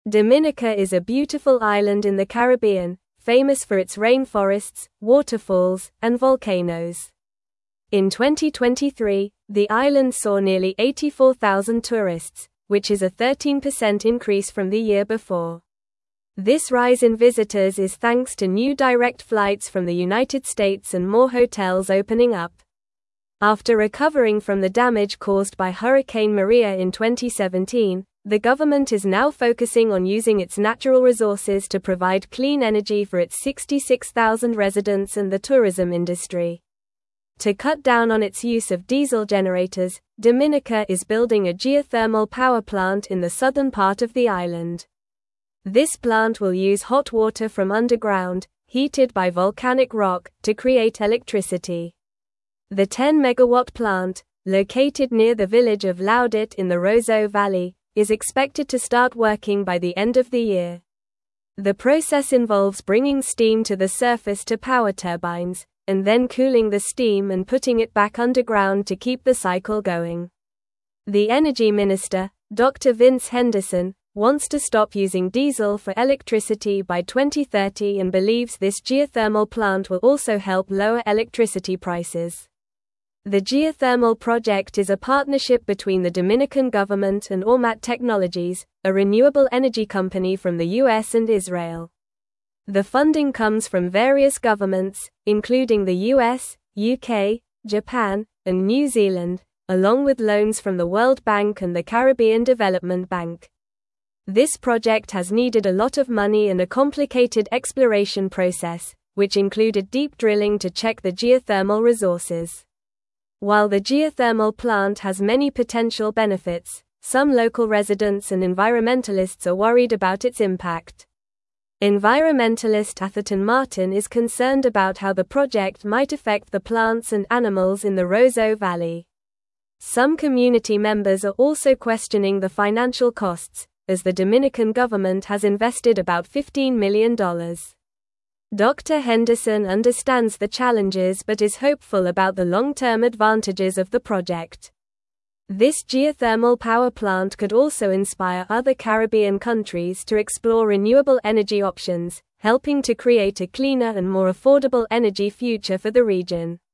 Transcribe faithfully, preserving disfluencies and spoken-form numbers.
Dominica is a beautiful island in the Caribbean, famous for its rainforests, waterfalls, and volcanoes. In twenty twenty-three, the island saw nearly eighty-four thousand tourists, which is a thirteen percent increase from the year before. This rise in visitors is thanks to new direct flights from the United States and more hotels opening up. After recovering from the damage caused by Hurricane Maria in twenty seventeen, the government is now focusing on using its natural resources to provide clean energy for its sixty-six thousand residents and the tourism industry. To cut down on its use of diesel generators, Dominica is building a geothermal power plant in the southern part of the island. This plant will use hot water from underground, heated by volcanic rock, to create electricity. The ten megawatt plant, located near the village of Laudit in the Roseau Valley, is expected to start working by the end of the year. The process involves bringing steam to the surface to power turbines, and then cooling the steam and putting it back underground to keep the cycle going. The Energy Minister, Doctor Vince Henderson, wants to stop using diesel for electricity by twenty thirty and believes this geothermal plant will also help lower electricity prices. The geothermal project is a partnership between the Dominican government and Ormat Technologies, a renewable energy company from the U S and Israel. The funding comes from various governments, including the U S, U K, Japan, and New Zealand, along with loans from the World Bank and the Caribbean Development Bank. This project has needed a lot of money and a complicated exploration process, which included deep drilling to check the geothermal resources. While the geothermal plant has many potential benefits, some local residents and environmentalists are worried about its impact. Environmentalist Atherton Martin is concerned about how the project might affect the plants and animals in the Roseau Valley. Some community members are also questioning the financial costs, as the Dominican government has invested about fifteen million dollars. Doctor Henderson understands the challenges but is hopeful about the long-term advantages of the project. This geothermal power plant could also inspire other Caribbean countries to explore renewable energy options, helping to create a cleaner and more affordable energy future for the region.